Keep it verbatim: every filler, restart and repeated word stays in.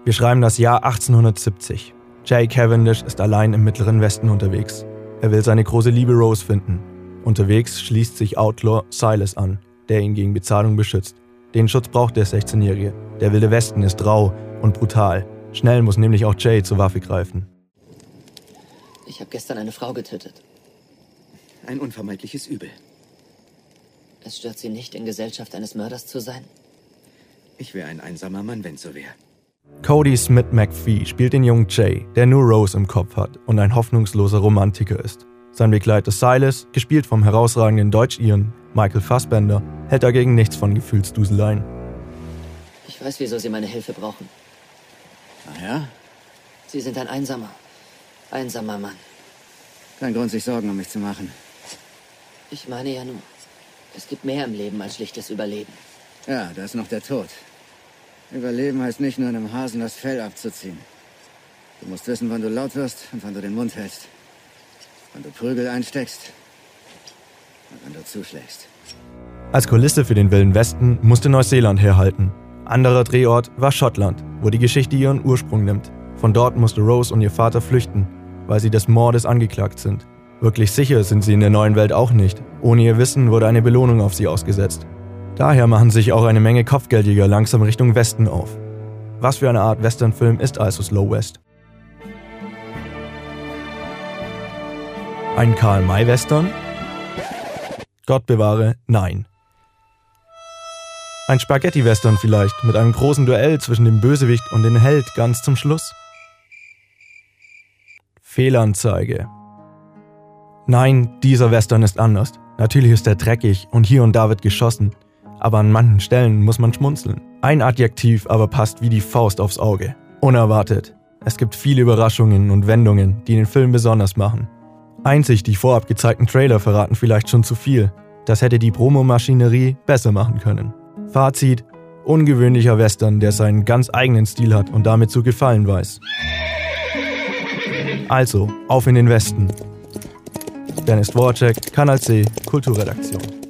Wir schreiben das Jahr achtzehnhundertsiebzig. Jay Cavendish ist allein im Mittleren Westen unterwegs. Er will seine große Liebe Rose finden. Unterwegs schließt sich Outlaw Silas an, der ihn gegen Bezahlung beschützt. Den Schutz braucht der sechzehnjährige. Der wilde Westen ist rau und brutal. Schnell muss nämlich auch Jay zur Waffe greifen. Ich habe gestern eine Frau getötet. Ein unvermeidliches Übel. Es stört Sie nicht, in Gesellschaft eines Mörders zu sein? Ich wäre ein einsamer Mann, wenn so wäre. Cody Smith McPhee spielt den jungen Jay, der nur Rose im Kopf hat und ein hoffnungsloser Romantiker ist. Sein Begleiter Silas, gespielt vom herausragenden Deutsch-Iren Michael Fassbender, hält dagegen nichts von Gefühlsduseleien. Ich weiß, wieso Sie meine Hilfe brauchen. Ach ja? Sie sind ein einsamer, einsamer Mann. Kein Grund, sich Sorgen um mich zu machen. Ich meine ja nur, es gibt mehr im Leben als schlichtes Überleben. Ja, da ist noch der Tod. Überleben heißt nicht nur einem Hasen das Fell abzuziehen. Du musst wissen, wann du laut wirst und wann du den Mund hältst. Wann du Prügel einsteckst und wann du zuschlägst. Als Kulisse für den Wilden Westen musste Neuseeland herhalten. Anderer Drehort war Schottland, wo die Geschichte ihren Ursprung nimmt. Von dort musste Rose und ihr Vater flüchten, weil sie des Mordes angeklagt sind. Wirklich sicher sind sie in der neuen Welt auch nicht. Ohne ihr Wissen wurde eine Belohnung auf sie ausgesetzt. Daher machen sich auch eine Menge Kopfgeldjäger langsam Richtung Westen auf. Was für eine Art Westernfilm ist also Slow West? Ein Karl-May-Western? Gott bewahre, nein. Ein Spaghetti-Western vielleicht, mit einem großen Duell zwischen dem Bösewicht und dem Held ganz zum Schluss? Fehlanzeige. Nein, dieser Western ist anders. Natürlich ist er dreckig und hier und da wird geschossen. Aber an manchen Stellen muss man schmunzeln. Ein Adjektiv aber passt wie die Faust aufs Auge. Unerwartet. Es gibt viele Überraschungen und Wendungen, die den Film besonders machen. Einzig die vorab gezeigten Trailer verraten vielleicht schon zu viel. Das hätte die Promomaschinerie besser machen können. Fazit: ungewöhnlicher Western, der seinen ganz eigenen Stil hat und damit zu gefallen weiß. Also, auf in den Westen. Dennis Dvorak, Kanal C, Kulturredaktion.